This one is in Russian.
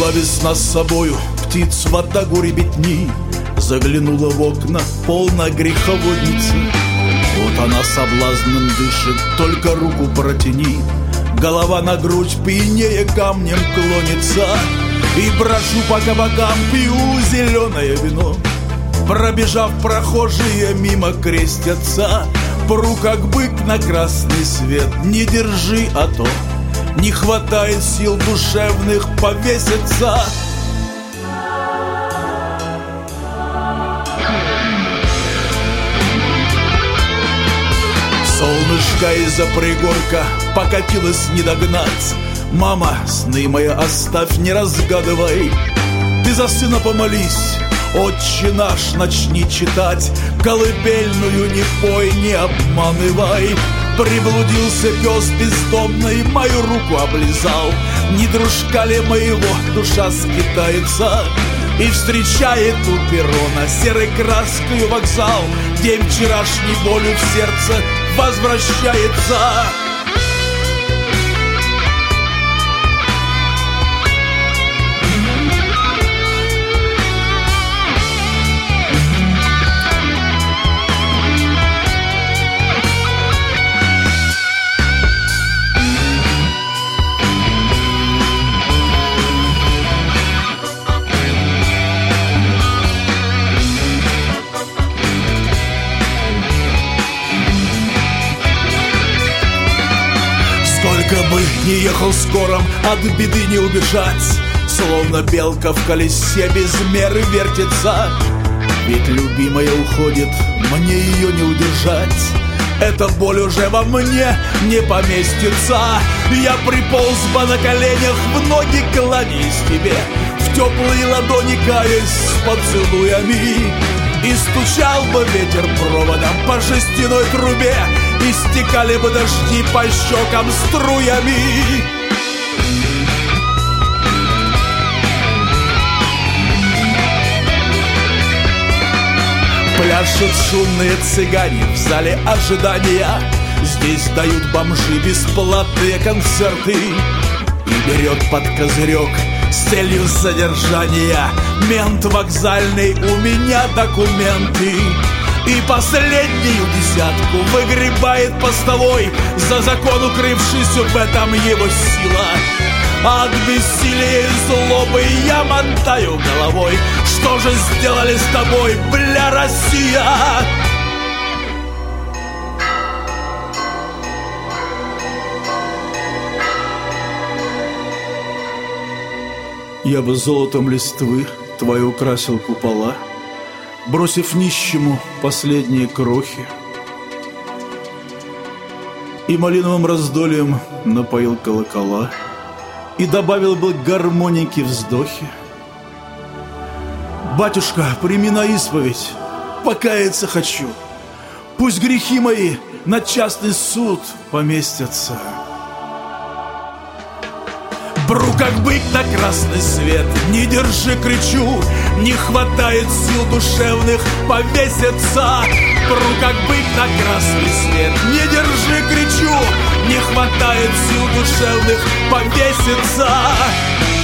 Взяла весна с собою птиц в атагу ребятни, заглянула в окна, полна греховодница. Вот она соблазном дышит, только руку протяни. Голова на грудь пьянее камнем клонится. И брожу по кабакам, пью зеленое вино. Пробежав, прохожие мимо крестятся. Пру, как бык на красный свет, не держи, а то не хватает сил душевных повеситься. Солнышко из-за пригорка покатилось не догнать. Мама, сны мои оставь, не разгадывай. Ты за сына помолись, Отче наш начни читать. Колыбельную не пой, не обманывай. Приблудился пес бездомный, мою руку облизал. Не дружка ли моего душа скитается и встречает у перрона серой краскою вокзал, день вчерашней болью в сердце возвращается. Сколько бы ни ехал скором, от беды не убежать. Словно белка в колесе без меры вертится. Ведь любимая уходит, мне ее не удержать. Эта боль уже во мне не поместится. Я приполз бы на коленях, в ноги кланяясь тебе, в теплые ладони каясь с поцелуями. И стучал бы ветер проводом по жестяной трубе, и стекали бы дожди по щекам струями. Пляшут шумные цыгане в зале ожидания. Здесь дают бомжи бесплатные концерты. И берет под козырек с целью содержания мент вокзальный у меня документы. И последнюю десятку выгребает постовой, за закон укрывшись, в этом его сила. От бессилия и злобы я мотаю головой. Что же сделали с тобой, бля, Россия? Я бы золотом листвы твои украсил купола, бросив нищему последние крохи, и малиновым раздольем напоил колокола, и добавил бы гармоники вздохи. Батюшка, прими на исповедь, покаяться хочу. Пусть грехи мои на частный суд поместятся. Пру, как бык на красный свет, не держи, кричу. Не хватает сил душевных повеситься. Пру, как бык на красный свет, не держи, кричу. Не хватает сил душевных повеситься.